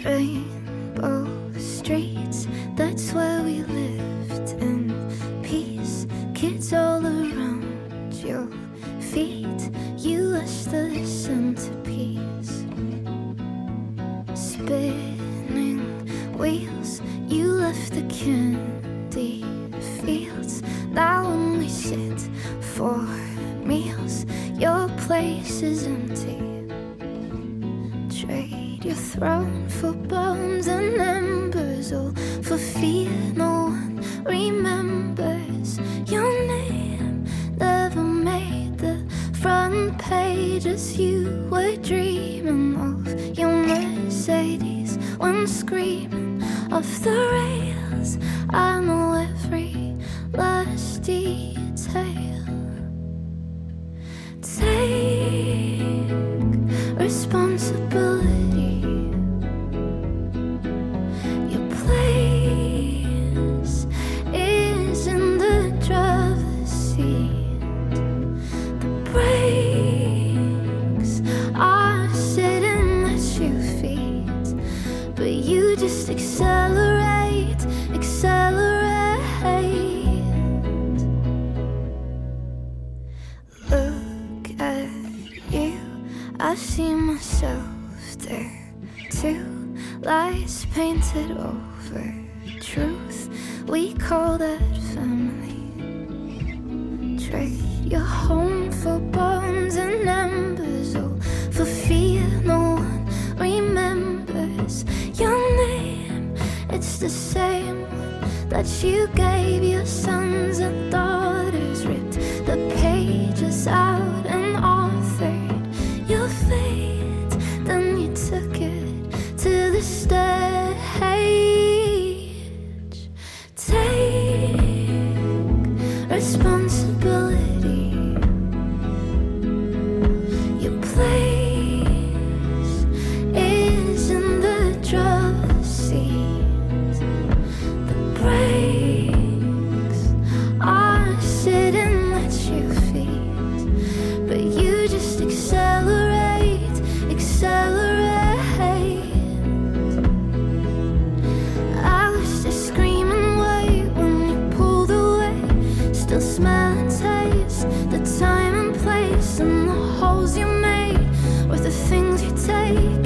Rainbow streets, that's where we lived in peace. Kids all around your feet, you are the centerpiece. Spinning wheels, you left the candy fields. Now when we sit for meals, your place is empty. Trade your throne for bones and embers, all for fear no one remembers. Your name never made the front page as you were dreaming of your Mercedes when screaming off the rails. I know every last detail. Take responsibility. Your place is in the driver's seat. The brakes are sitting at your feet, but you just accelerate, accelerate. Look at you, I see myself there too. Lies painted over truth, we call that family. Trade your home for bones and embers, oh, for fear no one remembers. Your name, it's the same one that you gave your sons and daughters. Ripped the pages out and authored your fate, then you took it to the stage. Take responsibility. Your place is in the driver's seat. The brakes are sitting at your feet, but you just accelerate, accelerate. I was just screaming wait when you pulled away, still smell and taste the time and place and the holes you made with the things you take.